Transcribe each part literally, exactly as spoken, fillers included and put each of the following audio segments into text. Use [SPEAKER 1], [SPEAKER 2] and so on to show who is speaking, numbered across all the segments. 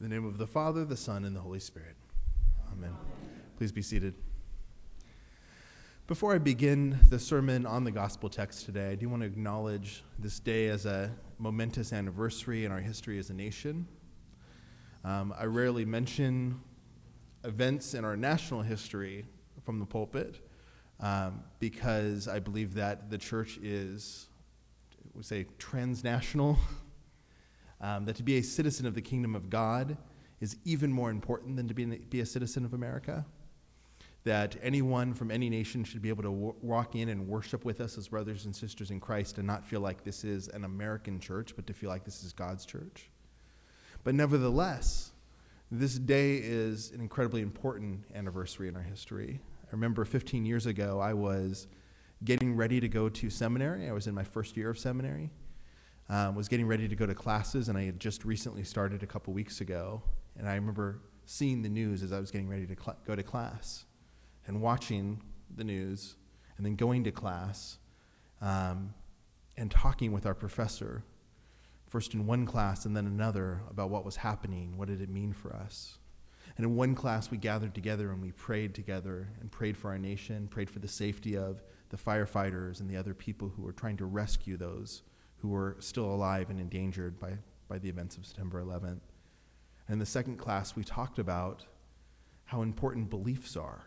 [SPEAKER 1] In the name of the Father, the Son, and the Holy Spirit. Amen. Please be seated. Before I begin the sermon on the gospel text today, I do want to acknowledge this day as a momentous anniversary in our history as a nation. Um, I rarely mention events in our national history from the pulpit um, because I believe that the church is, we say, transnational. Um, that to be a citizen of the kingdom of God is even more important than to be, be a citizen of America. That anyone from any nation should be able to w- walk in and worship with us as brothers and sisters in Christ and not feel like this is an American church, but to feel like this is God's church. But nevertheless, this day is an incredibly important anniversary in our history. I remember fifteen years ago, I was getting ready to go to seminary. I was in my first year of seminary. Um, was getting ready to go to classes, and I had just recently started a couple weeks ago. And I remember seeing the news as I was getting ready to cl- go to class and watching the news and then going to class um, and talking with our professor, first in one class and then another, about what was happening, what did it mean for us. And in one class, we gathered together and we prayed together and prayed for our nation, prayed for the safety of the firefighters and the other people who were trying to rescue those who were still alive and endangered by, by the events of September eleventh. And in the second class, we talked about how important beliefs are,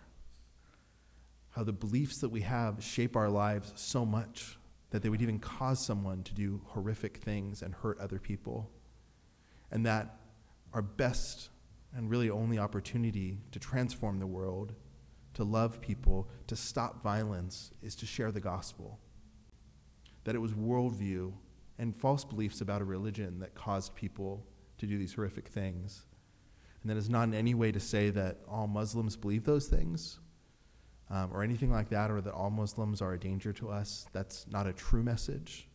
[SPEAKER 1] how the beliefs that we have shape our lives so much that they would even cause someone to do horrific things and hurt other people, and that our best and really only opportunity to transform the world, to love people, to stop violence, is to share the gospel. That it was worldview and false beliefs about a religion that caused people to do these horrific things. And that is not in any way to say that all Muslims believe those things um, or anything like that, or that all Muslims are a danger to us. That's not a true message.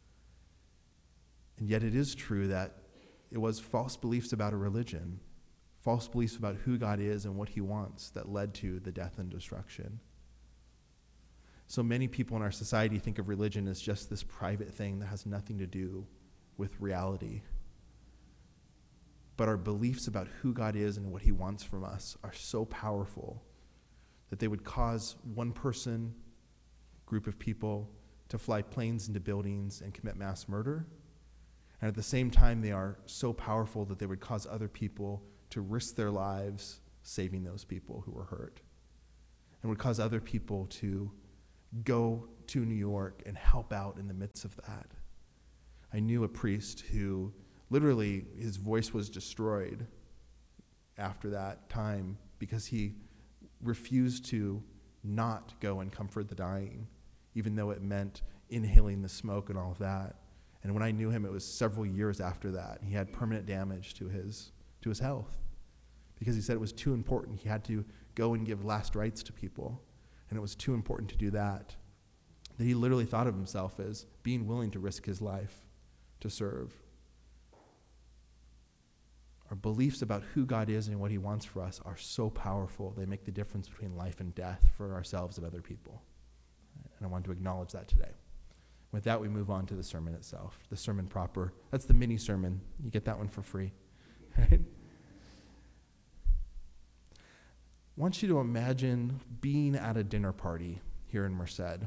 [SPEAKER 1] And yet it is true that it was false beliefs about a religion, false beliefs about who God is and what he wants, that led to the death and destruction. So many people in our society think of religion as just this private thing that has nothing to do with reality. But our beliefs about who God is and what he wants from us are so powerful that they would cause one person, group of people, to fly planes into buildings and commit mass murder. And at the same time, they are so powerful that they would cause other people to risk their lives saving those people who were hurt. And would cause other people to go to New York and help out in the midst of that. I knew a priest who literally his voice was destroyed after that time because he refused to not go and comfort the dying, even though it meant inhaling the smoke and all of that. And when I knew him, it was several years after that. He had permanent damage to his to his health because he said it was too important. He had to go and give last rites to people. And it was too important to do that, that he literally thought of himself as being willing to risk his life to serve. Our beliefs about who God is and what he wants for us are so powerful. They make the difference between life and death for ourselves and other people. And I want to acknowledge that today. With that, we move on to the sermon itself, the sermon proper. That's the mini sermon. You get that one for free. Right? I want you to imagine being at a dinner party here in Merced.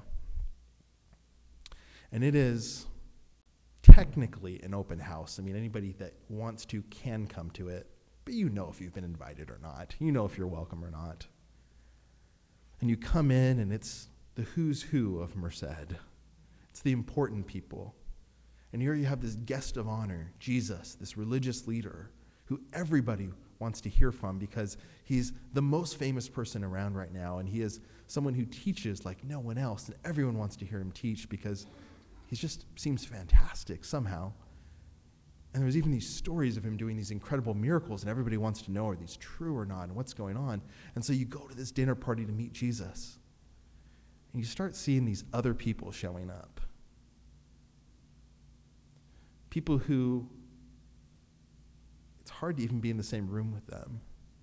[SPEAKER 1] And it is technically an open house. I mean, anybody that wants to can come to it, but you know if you've been invited or not. You know if you're welcome or not. And you come in, and it's the who's who of Merced. It's the important people. And here you have this guest of honor, Jesus, this religious leader, who everybody wants to hear from because he's the most famous person around right now, and he is someone who teaches like no one else, and everyone wants to hear him teach because he just seems fantastic somehow. And there's even these stories of him doing these incredible miracles, and everybody wants to know, are these true or not, and what's going on? And so you go to this dinner party to meet Jesus, and you start seeing these other people showing up. People who it's hard to even be in the same room with them.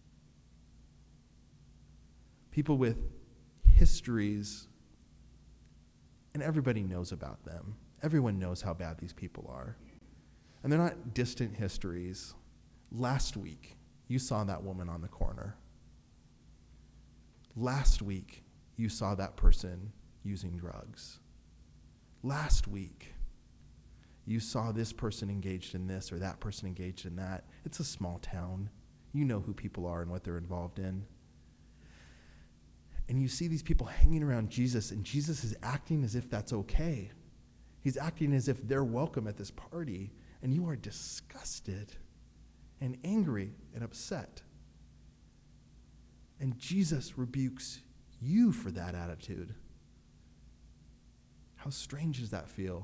[SPEAKER 1] People with histories, and everybody knows about them. Everyone knows how bad these people are. And they're not distant histories Last week, you saw that woman on the corner. Last week, you saw that person using drugs. Last week, you saw this person engaged in this or that person engaged in that. It's a small town. You know who people are and what they're involved in. And you see these people hanging around Jesus, and Jesus is acting as if that's okay. He's acting as if they're welcome at this party, and you are disgusted and angry and upset. And Jesus rebukes you for that attitude. How strange does that feel?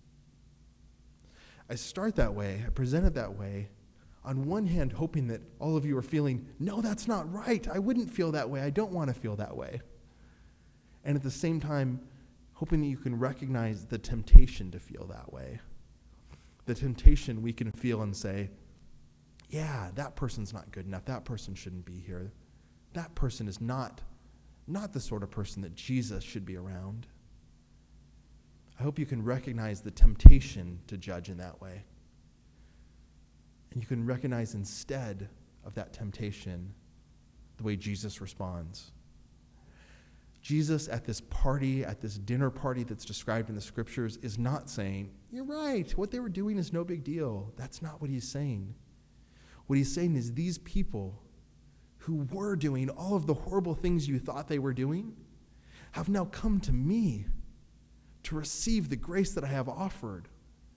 [SPEAKER 1] I start that way, I present it that way, on one hand hoping that all of you are feeling, no, that's not right. I wouldn't feel that way. I don't want to feel that way. And at the same time, hoping that you can recognize the temptation to feel that way. The temptation we can feel and say, yeah, that person's not good enough. That person shouldn't be here. That person is not, not the sort of person that Jesus should be around. I hope you can recognize the temptation to judge in that way. And you can recognize instead of that temptation the way Jesus responds. Jesus at this party, at this dinner party that's described in the scriptures, is not saying, you're right, what they were doing is no big deal. That's not what he's saying. What he's saying is these people who were doing all of the horrible things you thought they were doing have now come to me to receive the grace that I have offered.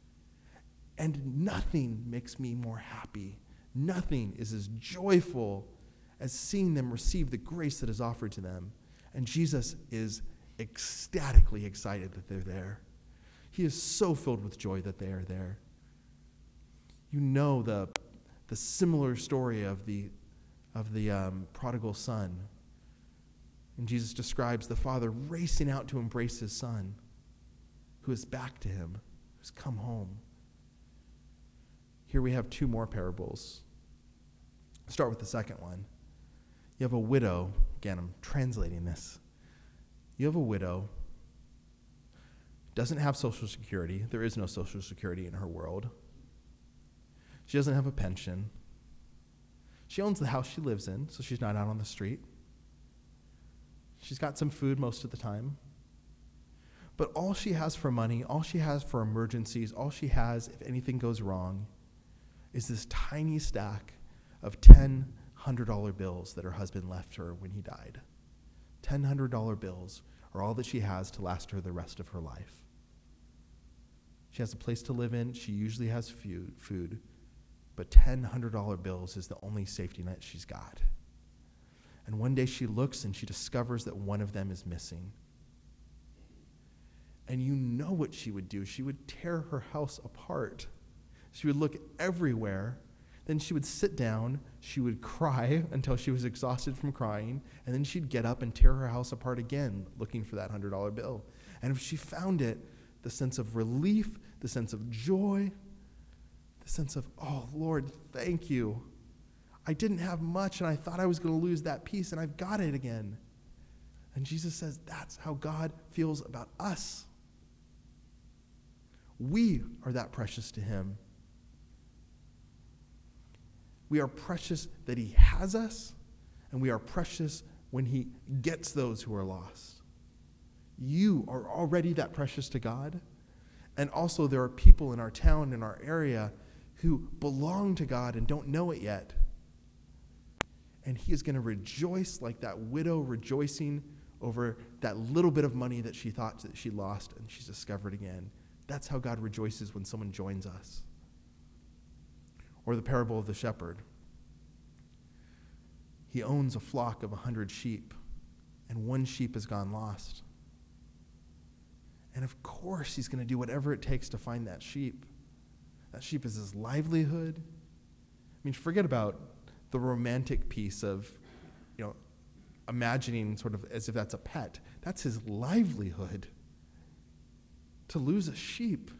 [SPEAKER 1] And nothing makes me more happy. Nothing is as joyful as seeing them receive the grace that is offered to them. And Jesus is ecstatically excited that they're there. He is so filled with joy that they are there. You know the, the similar story of the, of the um, prodigal son. And Jesus describes the father racing out to embrace his son, who is back to him, who's come home. Here we have two more parables. I'll start with the second one. You have a widow. Again, I'm translating this. You have a widow, doesn't have Social Security. There is no Social Security in her world. She doesn't have a pension. She owns the house she lives in, so she's not out on the street. She's got some food most of the time. But all she has for money, all she has for emergencies, all she has if anything goes wrong, is this tiny stack of ten one hundred dollar bills that her husband left her when he died. ten one hundred dollar bills are all that she has to last her the rest of her life. She has a place to live in. She usually has food, but ten one hundred dollar bills is the only safety net she's got. And one day she looks and she discovers that one of them is missing. And you know what she would do. She would tear her house apart. She would look everywhere. Then she would sit down. She would cry until she was exhausted from crying. And then she'd get up and tear her house apart again, looking for that one hundred dollar bill. And if she found it, the sense of relief, the sense of joy, the sense of, oh, Lord, thank you. I didn't have much, and I thought I was going to lose that piece, and I've got it again. And Jesus says that's how God feels about us. We are that precious to him. We are precious that he has us, and we are precious when he gets those who are lost. You are already that precious to God, and also there are people in our town, in our area, who belong to God and don't know it yet. And he is going to rejoice like that widow rejoicing over that little bit of money that she thought that she lost and she's discovered again. That's how God rejoices when someone joins us. Or the parable of the shepherd. He owns a flock of a hundred sheep, and one sheep has gone lost. And of course, he's going to do whatever it takes to find that sheep. That sheep is his livelihood. I mean, forget about the romantic piece of, you know, imagining sort of as if that's a pet. That's his livelihood. To lose a sheep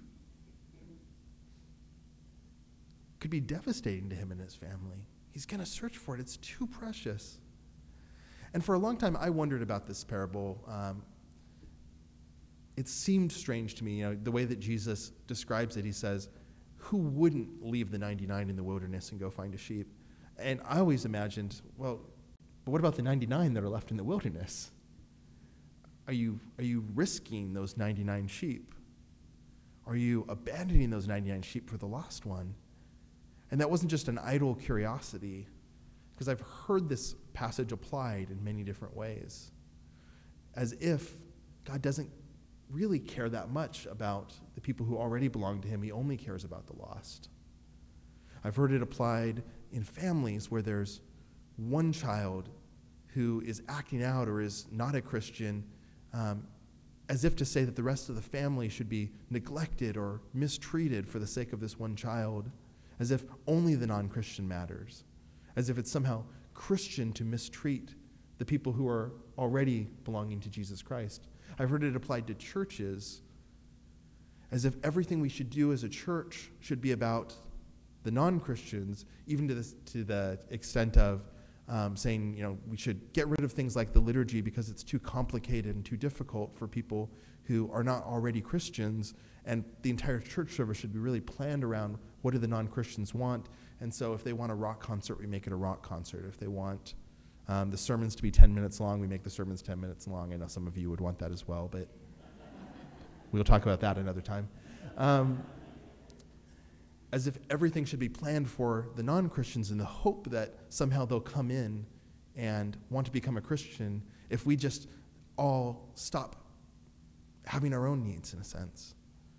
[SPEAKER 1] could be devastating to him and his family. He's going to search for it. It's too precious. And for a long time, I wondered about this parable. Um, it seemed strange to me, you know, the way that Jesus describes it. He says, who wouldn't leave the ninety-nine in the wilderness and go find a sheep? And I always imagined, well, but what about the ninety-nine that are left in the wilderness? Are you, are you risking those ninety-nine sheep? Are you abandoning those ninety-nine sheep for the lost one? And that wasn't just an idle curiosity, because I've heard this passage applied in many different ways, as if God doesn't really care that much about the people who already belong to him. He only cares about the lost. I've heard it applied in families where there's one child who is acting out or is not a Christian, um, as if to say that the rest of the family should be neglected or mistreated for the sake of this one child, as if only the non-Christian matters, as if it's somehow Christian to mistreat the people who are already belonging to Jesus Christ. I've heard it applied to churches as if everything we should do as a church should be about the non-Christians, even to, this, to the extent of um, saying, you know, we should get rid of things like the liturgy because it's too complicated and too difficult for people who are not already Christians, and the entire church service should be really planned around what do the non-Christians want. And so if they want a rock concert, we make it a rock concert. If they want um, the sermons to be ten minutes long, we make the sermons ten minutes long. I know some of you would want that as well, but we'll talk about that another time. Um, as if everything should be planned for the non-Christians in the hope that somehow they'll come in and want to become a Christian if we just all stop having our own needs, in a sense.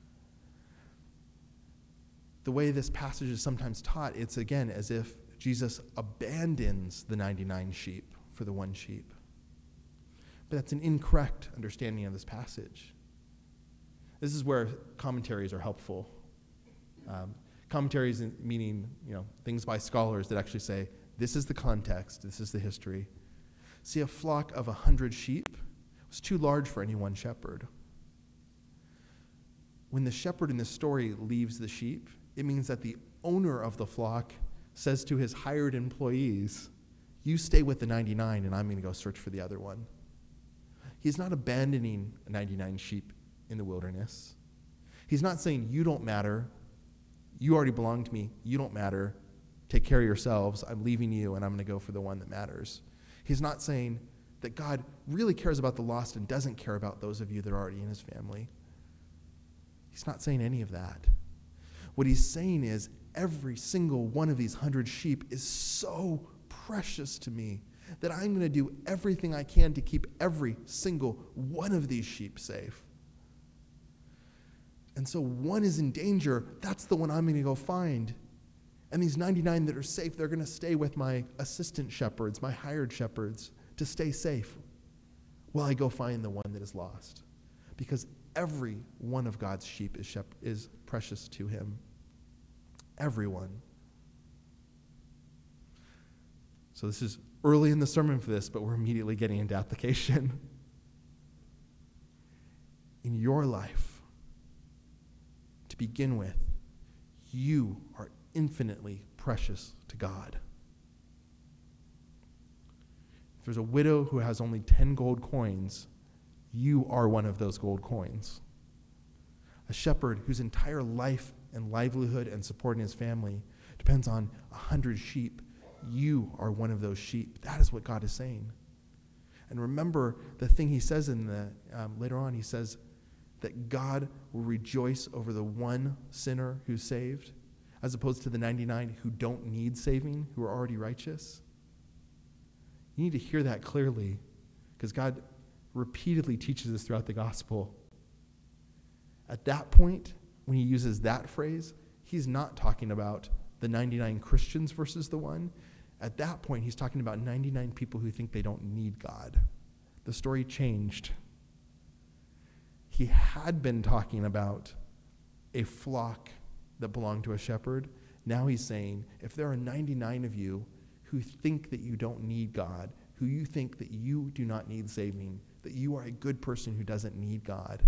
[SPEAKER 1] The way this passage is sometimes taught, it's again as if Jesus abandons the ninety-nine sheep for the one sheep. But that's an incorrect understanding of this passage. This is where commentaries are helpful. Um, commentaries meaning, you know, things by scholars that actually say, this is the context, this is the history. See, a flock of a hundred sheep was too large for any one shepherd. When the shepherd in this story leaves the sheep, it means that the owner of the flock says to his hired employees, you stay with the ninety-nine and I'm going to go search for the other one. He's not abandoning ninety-nine sheep in the wilderness. He's not saying, you don't matter. You already belong to me. You don't matter. Take care of yourselves. I'm leaving you and I'm going to go for the one that matters. He's not saying that God really cares about the lost and doesn't care about those of you that are already in his family. He's not saying any of that. What he's saying is every single one of these hundred sheep is so precious to me that I'm going to do everything I can to keep every single one of these sheep safe. And so one is in danger, that's the one I'm going to go find. And these ninety-nine that are safe, they're going to stay with my assistant shepherds, my hired shepherds, to stay safe while I go find the one that is lost. Because every one of God's sheep is, shep- is precious to him. Everyone. So this is early in the sermon for this, but we're immediately getting into application. In your life, to begin with, you are infinitely precious to God. If there's a widow who has only ten gold coins, you are one of those gold coins. A shepherd whose entire life and livelihood and supporting his family depends on a hundred sheep, you are one of those sheep. That is what God is saying. And remember the thing he says in the um, later on, he says that God will rejoice over the one sinner who's saved, as opposed to the ninety-nine who don't need saving, who are already righteous. You need to hear that clearly, because God repeatedly teaches us throughout the gospel. At that point, when he uses that phrase, he's not talking about the ninety-nine Christians versus the one. At that point, he's talking about ninety-nine people who think they don't need God. The story changed. He had been talking about a flock that belonged to a shepherd. Now he's saying, if there are ninety-nine of you who think that you don't need God, who you think that you do not need saving, that you are a good person who doesn't need God,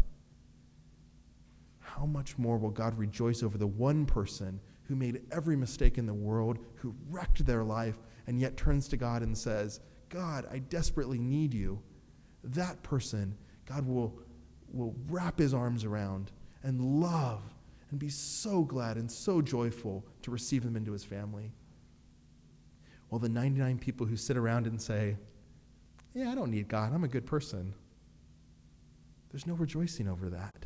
[SPEAKER 1] how much more will God rejoice over the one person who made every mistake in the world, who wrecked their life, and yet turns to God and says, God, I desperately need you. That person, God will, will wrap his arms around and love and be so glad and so joyful to receive them into his family. While the ninety-nine people who sit around and say, yeah, I don't need God, I'm a good person, there's no rejoicing over that.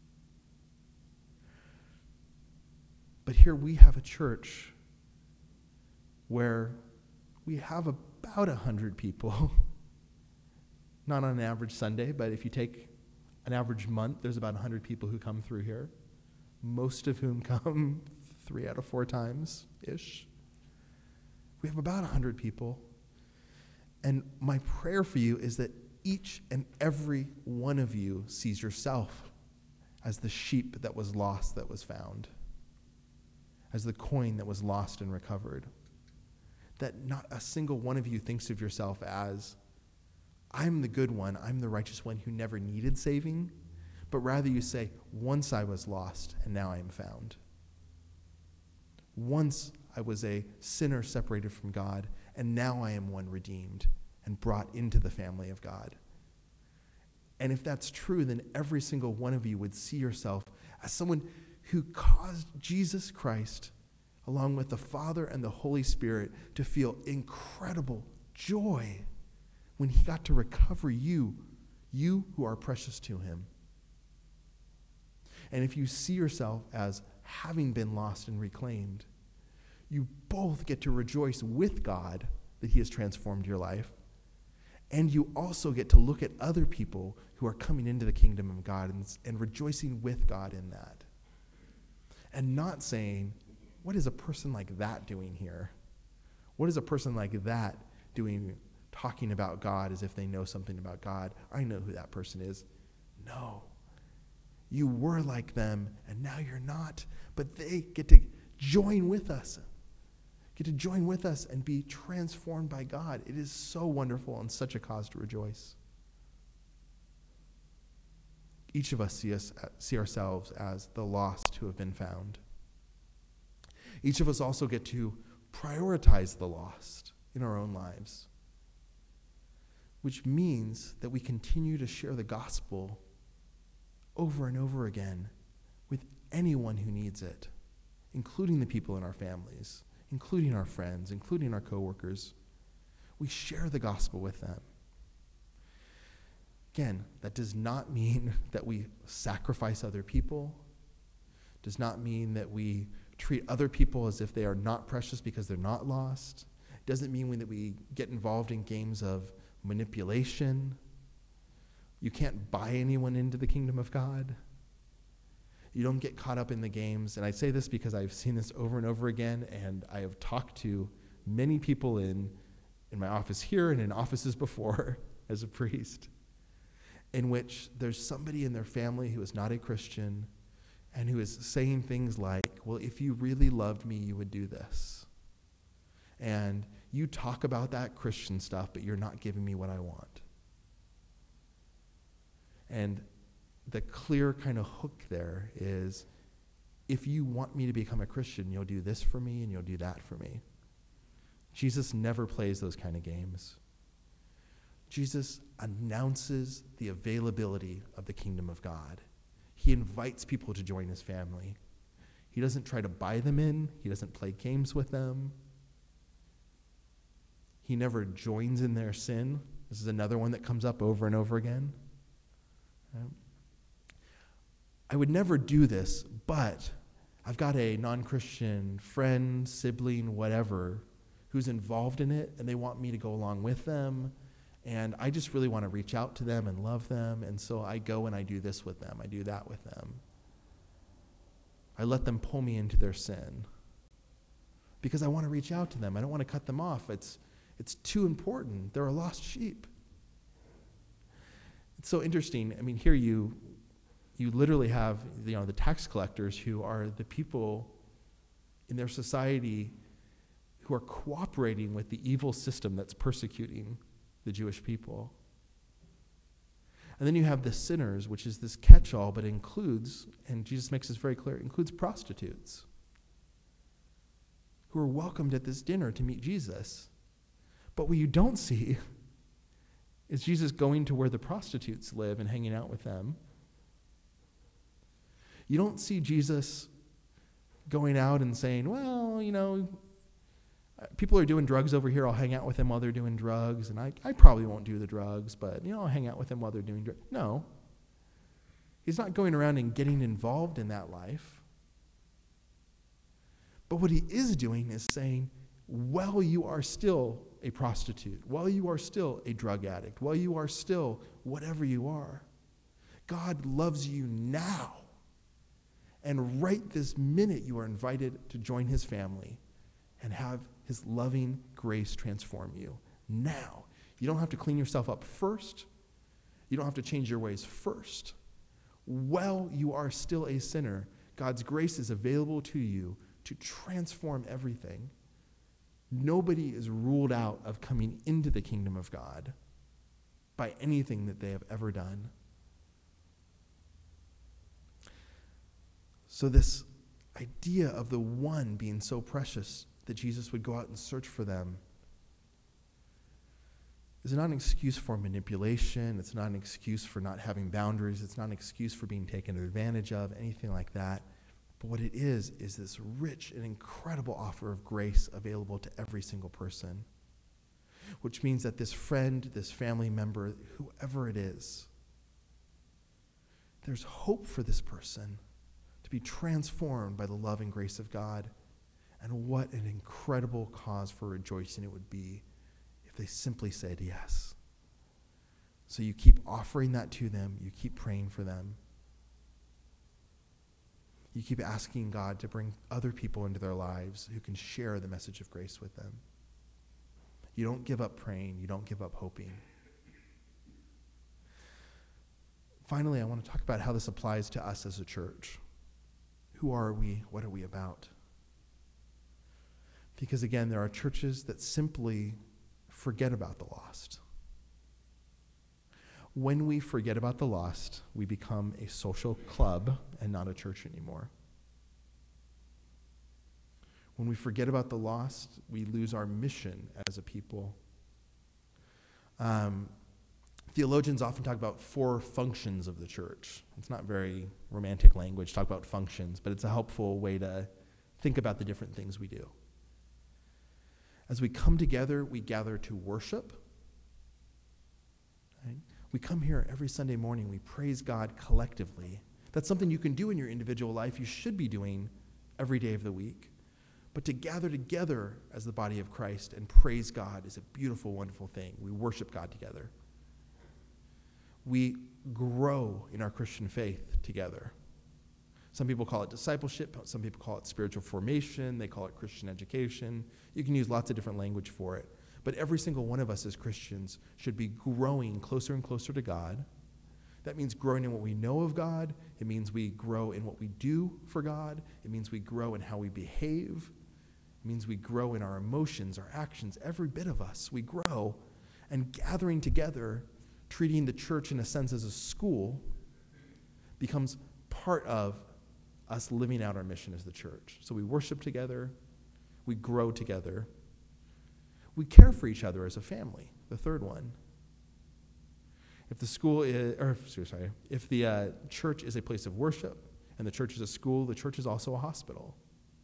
[SPEAKER 1] But here we have a church where we have about one hundred people. Not on an average Sunday, but if you take an average month, there's about one hundred people who come through here, most of whom come three out of four times-ish. We have about one hundred people. And my prayer for you is that each and every one of you sees yourself as the sheep that was lost that was found, as the coin that was lost and recovered. That not a single one of you thinks of yourself as, I'm the good one, I'm the righteous one who never needed saving, but rather you say, once I was lost and now I am found. Once I was a sinner separated from God, and now I am one redeemed and brought into the family of God. And if that's true, then every single one of you would see yourself as someone who caused Jesus Christ, along with the Father and the Holy Spirit, to feel incredible joy when he got to recover you, you who are precious to him. And if you see yourself as having been lost and reclaimed, you both get to rejoice with God that he has transformed your life, and you also get to look at other people who are coming into the kingdom of God and, and rejoicing with God in that. And not saying, what is a person like that doing here? What is a person like that doing, talking about God as if they know something about God? I know who that person is. No. You were like them, and now you're not. But they get to join with us. Get to join with us and be transformed by God. It is so wonderful and such a cause to rejoice. Each of us see us see ourselves as the lost who have been found. Each of us also get to prioritize the lost in our own lives, which means that we continue to share the gospel over and over again with anyone who needs it, including the people in our families, including our friends, including our coworkers. We share the gospel with them. Again, that does not mean that we sacrifice other people, does not mean that we treat other people as if they are not precious because they're not lost. It doesn't mean that we get involved in games of manipulation. You can't buy anyone into the kingdom of God. You don't get caught up in the games. And I say this because I've seen this over and over again, and I have talked to many people in, in my office here and in offices before as a priest, in which there's somebody in their family who is not a Christian and who is saying things like, well, if you really loved me, you would do this. And you talk about that Christian stuff, but you're not giving me what I want. And the clear kind of hook there is, if you want me to become a Christian, you'll do this for me and you'll do that for me. Jesus never plays those kind of games. Jesus announces the availability of the kingdom of God. He invites people to join his family. He doesn't try to buy them in. He doesn't play games with them. He never joins in their sin. This is another one that comes up over and over again. Right? I would never do this, but I've got a non-Christian friend, sibling, whatever, who's involved in it, and they want me to go along with them, and I just really want to reach out to them and love them, and so I go and I do this with them. I do that with them. I let them pull me into their sin because I want to reach out to them. I don't want to cut them off. It's, it's too important. They're a lost sheep. It's so interesting. I mean, here you... You literally have, you know, the tax collectors who are the people in their society who are cooperating with the evil system that's persecuting the Jewish people. And then you have the sinners, which is this catch-all, but includes, and Jesus makes this very clear, includes prostitutes who are welcomed at this dinner to meet Jesus. But what you don't see is Jesus going to where the prostitutes live and hanging out with them. You don't see Jesus going out and saying, well, you know, people are doing drugs over here. I'll hang out with them while they're doing drugs. And I, I probably won't do the drugs, but, you know, I'll hang out with them while they're doing drugs. No. He's not going around and getting involved in that life. But what he is doing is saying, while you are still a prostitute, while you are still a drug addict, while you are still whatever you are, God loves you now. And right this minute, you are invited to join his family and have his loving grace transform you now. You don't have to clean yourself up first. You don't have to change your ways first. While you are still a sinner, God's grace is available to you to transform everything. Nobody is ruled out of coming into the kingdom of God by anything that they have ever done. So this idea of the one being so precious that Jesus would go out and search for them is not an excuse for manipulation. It's not an excuse for not having boundaries. It's not an excuse for being taken advantage of, anything like that. But what it is, is this rich and incredible offer of grace available to every single person, which means that this friend, this family member, whoever it is, there's hope for this person to be transformed by the love and grace of God. And what an incredible cause for rejoicing it would be if they simply said yes. So you keep offering that to them. You keep praying for them. You keep asking God to bring other people into their lives who can share the message of grace with them. You don't give up praying. You don't give up hoping. Finally, I want to talk about how this applies to us as a church. Who are we? What are we about? Because again, there are churches that simply forget about the lost. When we forget about the lost, we become a social club and not a church anymore. When we forget about the lost, we lose our mission as a people. Um, theologians often talk about four functions of the church. It's not very romantic language, talk about functions, but it's a helpful way to think about the different things we do. As we come together, we gather to worship. Right? We come here every Sunday morning. We praise God collectively. That's something you can do in your individual life. You should be doing every day of the week. But to gather together as the body of Christ and praise God is a beautiful, wonderful thing. We worship God together. We grow in our Christian faith together. Some people call it discipleship. Some people call it spiritual formation. They call it Christian education. You can use lots of different language for it. But every single one of us as Christians should be growing closer and closer to God. That means growing in what we know of God. It means we grow in what we do for God. It means we grow in how we behave. It means we grow in our emotions, our actions, every bit of us. We grow. And gathering together, treating the church in a sense as a school, becomes part of us living out our mission as the church. So we worship together. We grow together. We care for each other as a family, the third one. If the school is, or sorry, if the uh, church is a place of worship and the church is a school, the church is also a hospital.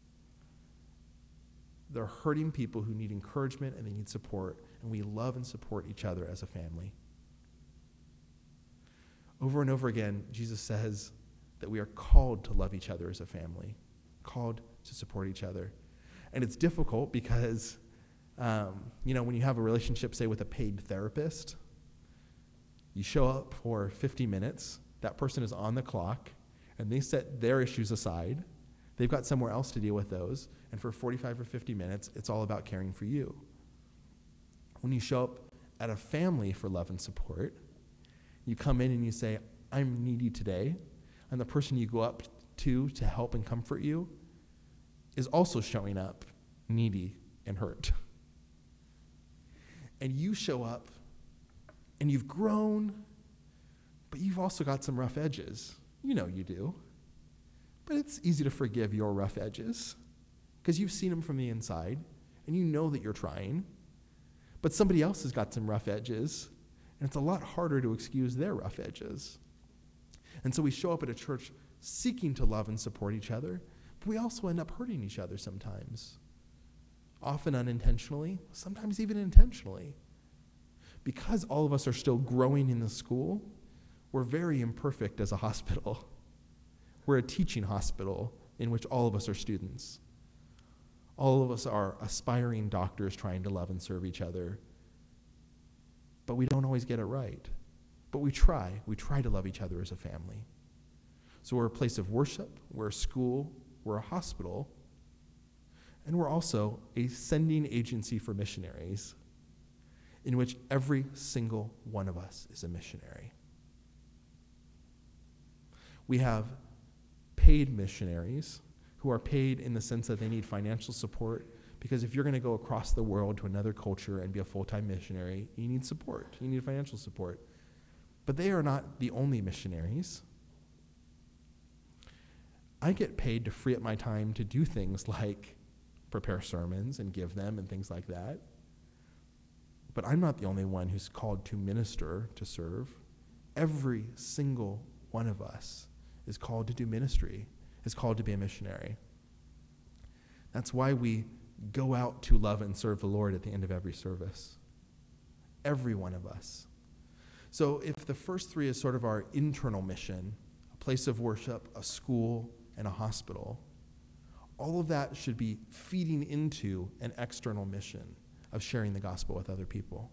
[SPEAKER 1] They're hurting people who need encouragement and they need support, and we love and support each other as a family. Over and over again, Jesus says that we are called to love each other as a family, called to support each other. And it's difficult because, um, you know, when you have a relationship, say, with a paid therapist, you show up for fifty minutes, that person is on the clock, and they set their issues aside. They've got somewhere else to deal with those, and for forty-five or fifty minutes, it's all about caring for you. When you show up at a family for love and support, you come in and you say, I'm needy today, and the person you go up to to help and comfort you is also showing up needy and hurt. And you show up, and you've grown, but you've also got some rough edges. You know you do. But it's easy to forgive your rough edges because you've seen them from the inside, and you know that you're trying. But somebody else has got some rough edges, and it's a lot harder to excuse their rough edges. And so we show up at a church seeking to love and support each other, But we also end up hurting each other sometimes, often unintentionally, sometimes even intentionally. Because all of us are still growing in the school, we're very imperfect as a hospital. We're a teaching hospital in which all of us are students. All of us are aspiring doctors trying to love and serve each other. But we don't always get it right. But we try. We try to love each other as a family. So we're a place of worship, we're a school, we're a hospital, and we're also a sending agency for missionaries in which every single one of us is a missionary. We have paid missionaries who are paid in the sense that they need financial support, because if you're going to go across the world to another culture and be a full-time missionary, you need support. You need financial support. But they are not the only missionaries. I get paid to free up my time to do things like prepare sermons and give them and things like that. But I'm not the only one who's called to minister, to serve. Every single one of us is called to do ministry, is called to be a missionary. That's why we go out to love and serve the Lord at the end of every service. Every one of us. So if the first three is sort of our internal mission, a place of worship, a school, and a hospital, all of that should be feeding into an external mission of sharing the gospel with other people.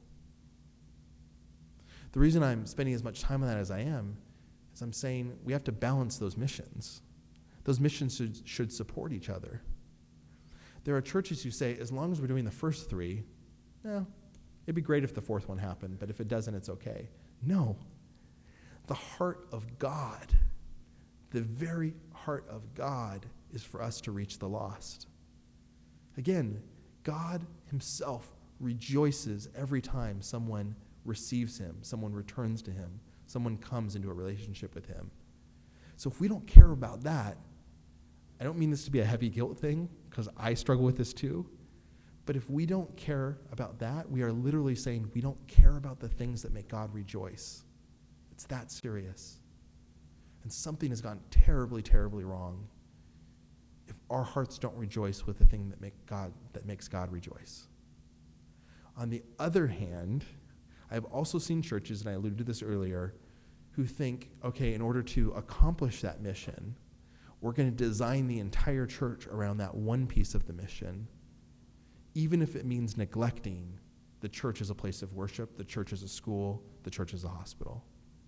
[SPEAKER 1] The reason I'm spending as much time on that as I am is I'm saying we have to balance those missions. Those missions should, should support each other. There are churches who say, as long as we're doing the first three, eh, it'd be great if the fourth one happened, but if it doesn't, it's okay. No. The heart of God, the very heart of God, is for us to reach the lost. Again, God himself rejoices every time someone receives him, someone returns to him, someone comes into a relationship with him. So if we don't care about that, I don't mean this to be a heavy guilt thing, because I struggle with this too, but if we don't care about that, we are literally saying we don't care about the things that make God rejoice. It's that serious. And something has gone terribly, terribly wrong if our hearts don't rejoice with the thing that make God that makes God rejoice. On the other hand, I have also seen churches, and I alluded to this earlier, who think, okay, in order to accomplish that mission, we're going to design the entire church around that one piece of the mission, even if it means neglecting the church as a place of worship, the church as a school, the church as a hospital.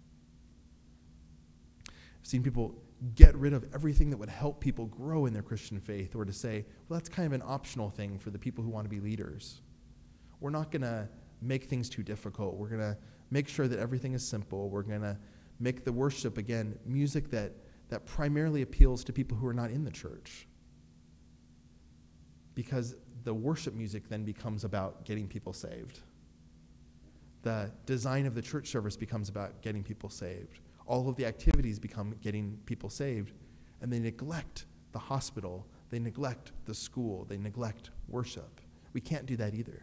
[SPEAKER 1] I've seen people get rid of everything that would help people grow in their Christian faith, or to say, well, that's kind of an optional thing for the people who want to be leaders. We're not going to make things too difficult. We're going to make sure that everything is simple. We're going to make the worship, again, music that, that primarily appeals to people who are not in the church. Because the worship music then becomes about getting people saved. The design of the church service becomes about getting people saved. All of the activities become getting people saved, and they neglect the hospital, they neglect the school, they neglect worship. We can't do that either.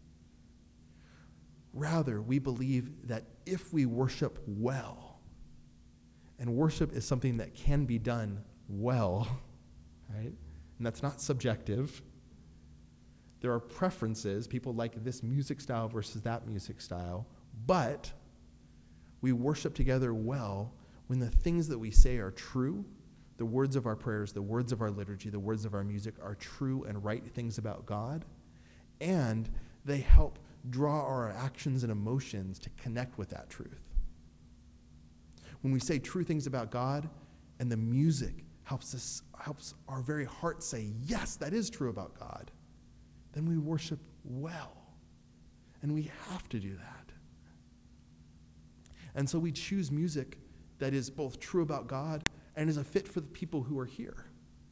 [SPEAKER 1] Rather, we believe that if we worship well, and worship is something that can be done well, right? And that's not subjective. There are preferences. People like this music style versus that music style, but we worship together well when the things that we say are true, the words of our prayers, the words of our liturgy, the words of our music are true and right things about God, and they help draw our actions and emotions to connect with that truth. When we say true things about God and the music helps us, helps our very heart say, yes, that is true about God, then we worship well. And we have to do that. And so we choose music that is both true about God and is a fit for the people who are here.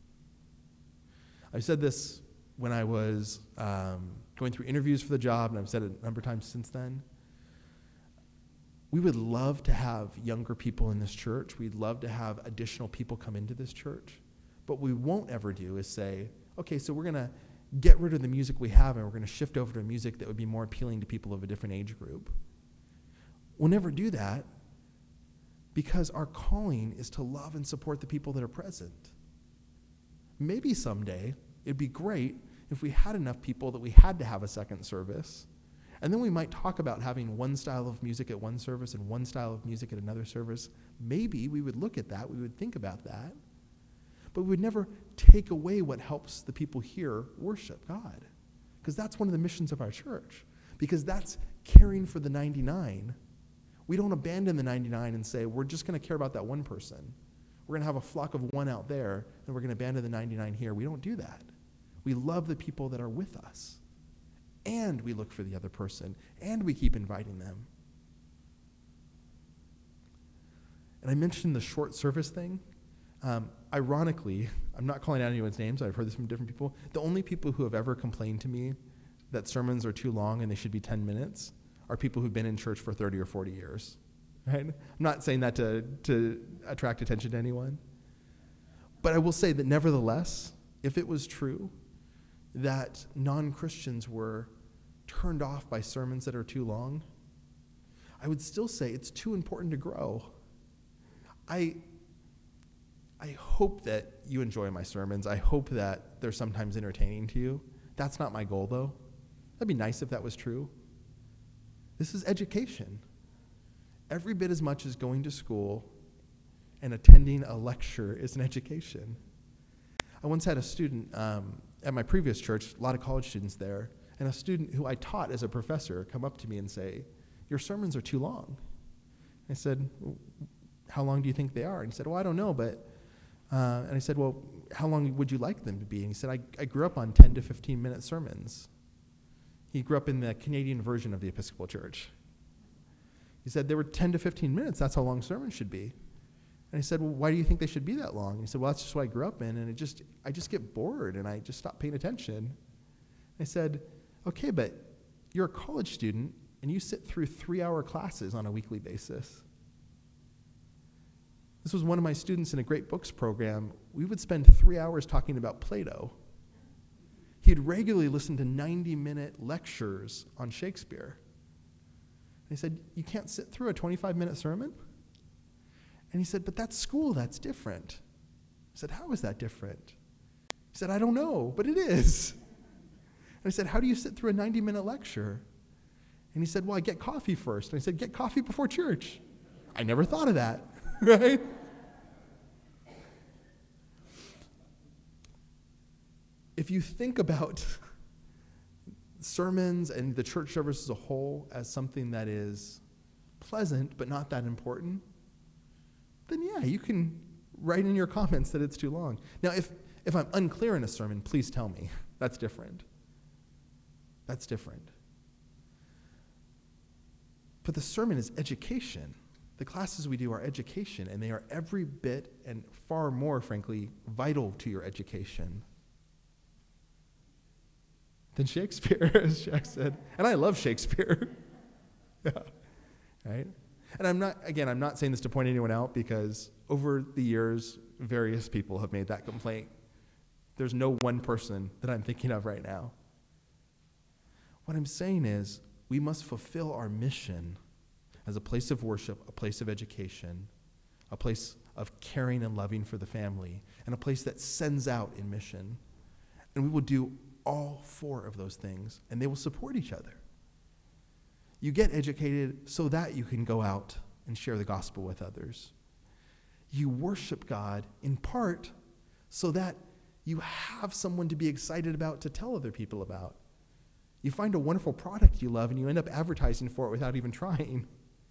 [SPEAKER 1] I said this when I was um, going through interviews for the job, and I've said it a number of times since then. We would love to have younger people in this church. We'd love to have additional people come into this church. But what we won't ever do is say, okay, so we're going to get rid of the music we have and we're going to shift over to music that would be more appealing to people of a different age group. We'll never do that because our calling is to love and support the people that are present. maybe someday it'd be great if we had enough people that we had to have a second service. And then we might talk about having one style of music at one service and one style of music at another service. Maybe we would look at that, we would think about that. But we would never take away what helps the people here worship God. Because that's one of the missions of our church. Because that's caring for the ninety-nine. We don't abandon the ninety-nine and say, we're just going to care about that one person. We're going to have a flock of one out there, and we're going to abandon the ninety-nine here. We don't do that. We love the people that are with us. And we look for the other person, and we keep inviting them. And I mentioned the short service thing. Um, ironically, I'm not calling out anyone's names. I've heard this from different people. The only people who have ever complained to me that sermons are too long and they should be ten minutes are people who've been in church for thirty or forty years. Right? I'm not saying that to, to attract attention to anyone. But I will say that nevertheless, if it was true that non-Christians were turned off by sermons that are too long, I would still say it's too important to grow. I I hope that you enjoy my sermons. I hope that they're sometimes entertaining to you. That's not my goal, though. That'd be nice if that was true. This is education. Every bit as much as going to school and attending a lecture is an education. I once had a student um, at my previous church, a lot of college students there, and a student who I taught as a professor come up to me and say, your sermons are too long. I said, how long do you think they are? And he said, well, I don't know, but, uh, and I said, well, how long would you like them to be? And he said, I, I grew up on ten to fifteen minute sermons. He grew up in the Canadian version of the Episcopal Church. He said, they were ten to fifteen minutes, that's how long sermons should be. And I said, well, why do you think they should be that long? And he said, well, that's just what I grew up in, and it just I just get bored, and I just stop paying attention. I said, okay, but you're a college student, and you sit through three-hour classes on a weekly basis. This was one of my students in a Great Books program. We would spend three hours talking about Plato. He'd regularly listen to ninety-minute lectures on Shakespeare. And he said, you can't sit through a twenty-five minute sermon? And he said, but that's school, that's different. I said, how is that different? He said, I don't know, but it is. And I said, how do you sit through a ninety minute lecture? And he said, well, I get coffee first. And I said, get coffee before church. I never thought of that, right? If you think about sermons and the church service as a whole as something that is pleasant but not that important, then yeah, you can write in your comments that it's too long. Now, if, if I'm unclear in a sermon, please tell me. That's different. That's different. But the sermon is education. The classes we do are education, and they are every bit and far more, frankly, vital to your education than Shakespeare, as Jack said. And I love Shakespeare. Yeah. Right? And I'm not, again, I'm not saying this to point anyone out, because over the years, various people have made that complaint. There's no one person that I'm thinking of right now. What I'm saying is, we must fulfill our mission as a place of worship, a place of education, a place of caring and loving for the family, and a place that sends out in mission. And we will do all four of those things, and they will support each other. You get educated so that you can go out and share the gospel with others. You worship God in part so that you have someone to be excited about to tell other people about. You find a wonderful product you love and you end up advertising for it without even trying.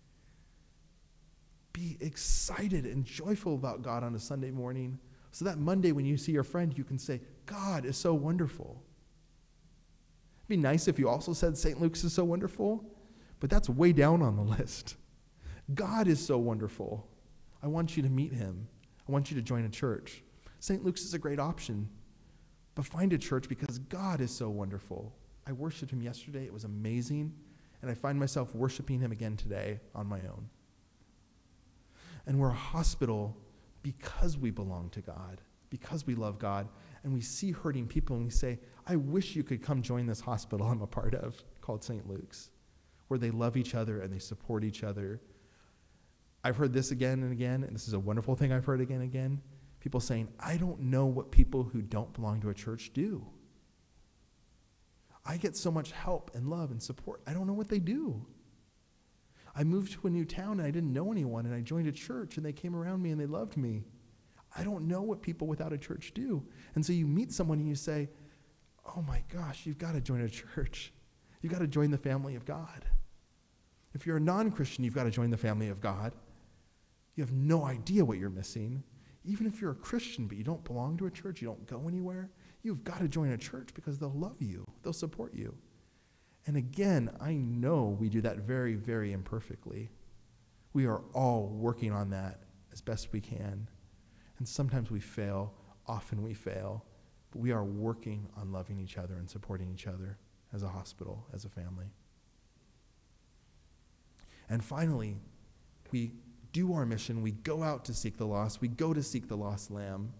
[SPEAKER 1] Be excited and joyful about God on a Sunday morning so that Monday when you see your friend, you can say, God is so wonderful. It'd be nice if you also said Saint Luke's is so wonderful, but that's way down on the list. God is so wonderful. I want you to meet him. I want you to join a church. Saint Luke's is a great option, but find a church because God is so wonderful. I worshiped him yesterday. It was amazing, and I find myself worshiping him again today on my own. And we're a hospital because we belong to God, because we love God, and we see hurting people, and we say, I wish you could come join this hospital I'm a part of called Saint Luke's, where they love each other and they support each other. I've heard this again and again, and this is a wonderful thing I've heard again and again. People saying, I don't know what people who don't belong to a church do. I get so much help and love and support. I don't know what they do. I moved to a new town and I didn't know anyone, and I joined a church and they came around me and they loved me. I don't know what people without a church do. And so you meet someone and you say, oh my gosh, you've got to join a church. You've got to join the family of God. If you're a non-Christian, you've got to join the family of God. You have no idea what you're missing. Even if you're a Christian but you don't belong to a church, you don't go anywhere, you've got to join a church because they'll love you. They'll support you. And again, I know we do that very, very imperfectly. We are all working on that as best we can. And sometimes we fail. Often we fail. But we are working on loving each other and supporting each other as a hospital, as a family. And finally, we do our mission. We go out to seek the lost. We go to seek the lost lamb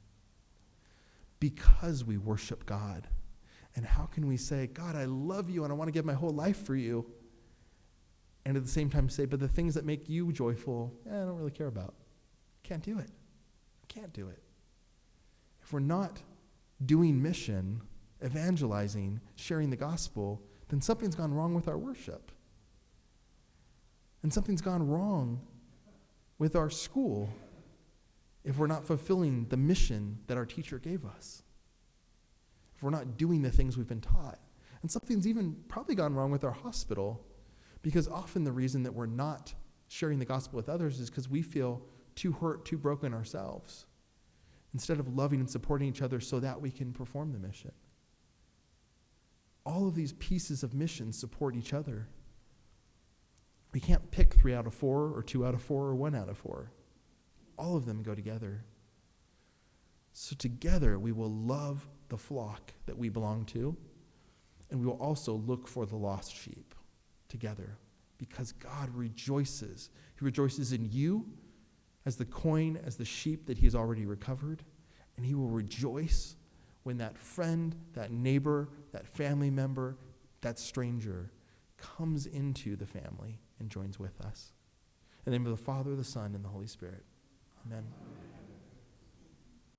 [SPEAKER 1] because we worship God. And how can we say, God, I love you and I want to give my whole life for you, and at the same time say, but the things that make you joyful, eh, I don't really care about. Can't do it. Can't do it. If we're not doing mission, evangelizing, sharing the gospel, then something's gone wrong with our worship. And something's gone wrong with our school if we're not fulfilling the mission that our teacher gave us. If we're not doing the things we've been taught. And something's even probably gone wrong with our hospital, because often the reason that we're not sharing the gospel with others is because we feel too hurt, too broken ourselves, instead of loving and supporting each other so that we can perform the mission. All of these pieces of mission support each other. We can't pick three out of four or two out of four or one out of four. All of them go together. So together we will love the flock that we belong to, and we will also look for the lost sheep together, because God rejoices. He rejoices in you as the coin, as the sheep that he has already recovered, and he will rejoice when that friend, that neighbor, that family member, that stranger comes into the family and joins with us. In the name of the Father, the Son, and the Holy Spirit. Amen.